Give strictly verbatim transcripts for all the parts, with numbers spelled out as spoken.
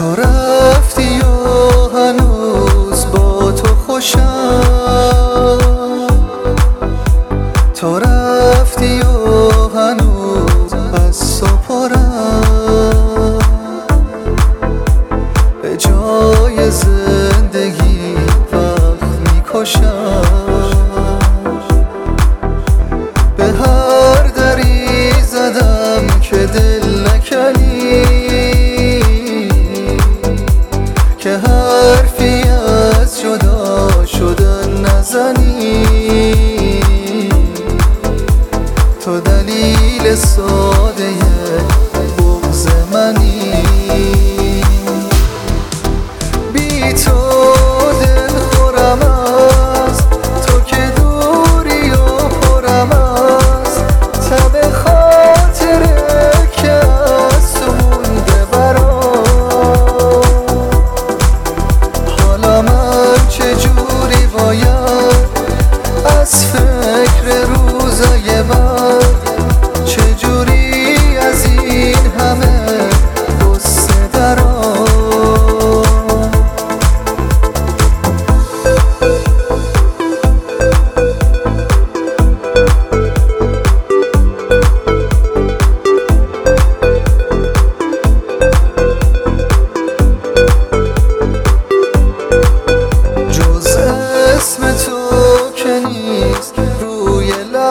تو رفتی و هنوز با تو خوشم، تو رفتی و هنوز از تو پرم، به جای زندگی وقت میکشم، به هر دری زدم که دل نکنی، که حرفی از جدا شدن نزنی، تو دلیل ساده بغض منی. بی تو دل خورم است، تو که دوری و پرم است، تب خاطره که از تو مونده برام. حالا من چجوری باید از فکر روزای بعد، چجوری از این همه غصه درام. جز اسم تو که نیست روی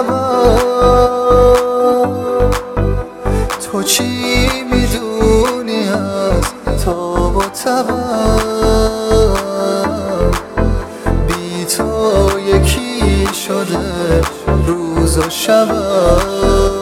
لبم، تو چی میدونی از تاب و تبم؟ بی تو یکی شده روز و شبم.